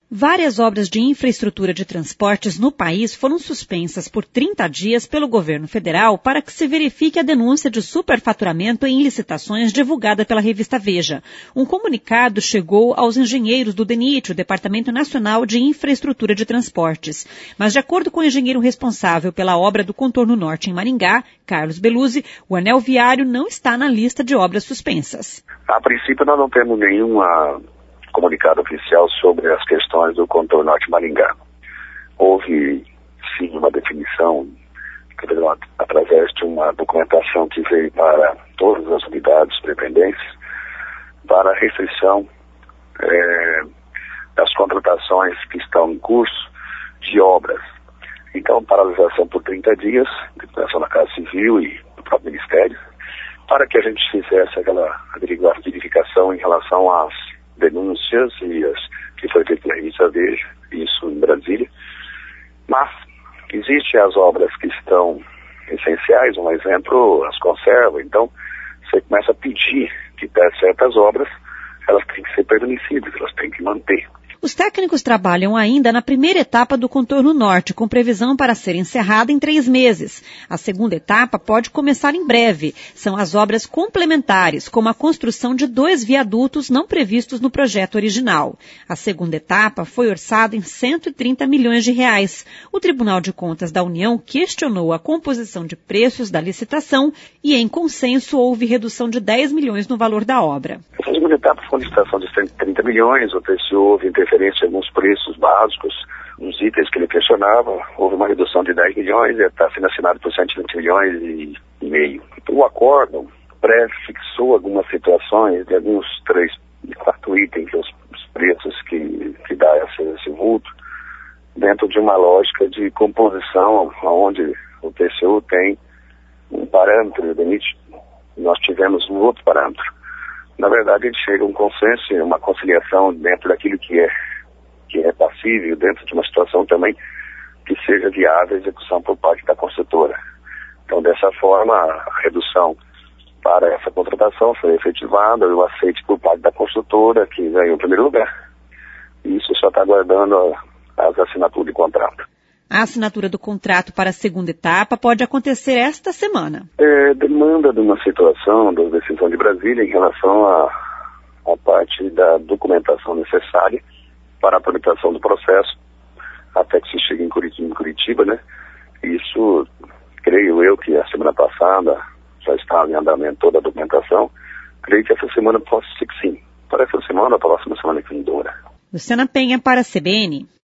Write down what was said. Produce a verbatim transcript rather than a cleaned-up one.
Várias obras de infraestrutura de transportes no país foram suspensas por trinta dias pelo governo federal para que se verifique a denúncia de superfaturamento em licitações divulgada pela revista Veja. Um comunicado chegou aos engenheiros do DENIT, o Departamento Nacional de Infraestrutura de Transportes. Mas, de acordo com o engenheiro responsável pela obra do Contorno Norte em Maringá, Carlos Beluzzi, o anel viário não está na lista de obras suspensas. A princípio, nós não temos nenhuma comunicado oficial sobre as questões do Contorno Norte Maringá. Houve, sim, uma definição através de uma documentação que veio para todas as unidades pretendentes para a restrição é, das contratações que estão em curso de obras. Então, paralisação por trinta dias, declaração da Casa Civil e do próprio Ministério, para que a gente fizesse aquela verificação em relação às denúncias e as que foi feito na revista Veja, isso em Brasília. Mas existem as obras que estão essenciais, um exemplo, as conservas. Então, você começa a pedir que certas obras, elas têm que ser permanecidas, elas têm que manter. Os técnicos trabalham ainda na primeira etapa do Contorno Norte, com previsão para ser encerrada em três meses. A segunda etapa pode começar em breve. São as obras complementares, como a construção de dois viadutos não previstos no projeto original. A segunda etapa foi orçada em cento e trinta milhões de reais. O Tribunal de Contas da União questionou a composição de preços da licitação e, em consenso, houve redução de dez milhões no valor da obra. A segunda etapa foi uma licitação de cento e trinta milhões, o preço houve interferência em alguns preços básicos, uns itens que ele questionava, houve uma redução de dez milhões e está sendo assinado por cento e vinte milhões e meio. O acordo pré-fixou algumas situações de alguns três, quatro itens, os, os preços que, que dá esse, esse vulto, dentro de uma lógica de composição, onde o T C U tem um parâmetro, e o DENIT nós tivemos um outro parâmetro. Na verdade, ele chega a um consenso, uma conciliação dentro daquilo que é, que é passível, dentro de uma situação também que seja viável a execução por parte da construtora. Então, dessa forma, a redução para essa contratação foi efetivada, o aceite por parte da construtora, que ganhou o primeiro lugar. E isso só está aguardando a, as assinaturas de contrato. A assinatura do contrato para a segunda etapa pode acontecer esta semana. É, demanda de uma situação da decisão de Brasília em relação à, à parte da documentação necessária para a tramitação do processo, até que se chegue em Curitiba, em Curitiba, né? Isso, creio eu que a semana passada já estava em andamento toda a documentação. Creio que essa semana possa ser que sim. Para essa semana, a próxima semana que vem. Luciana Penha para a C B N.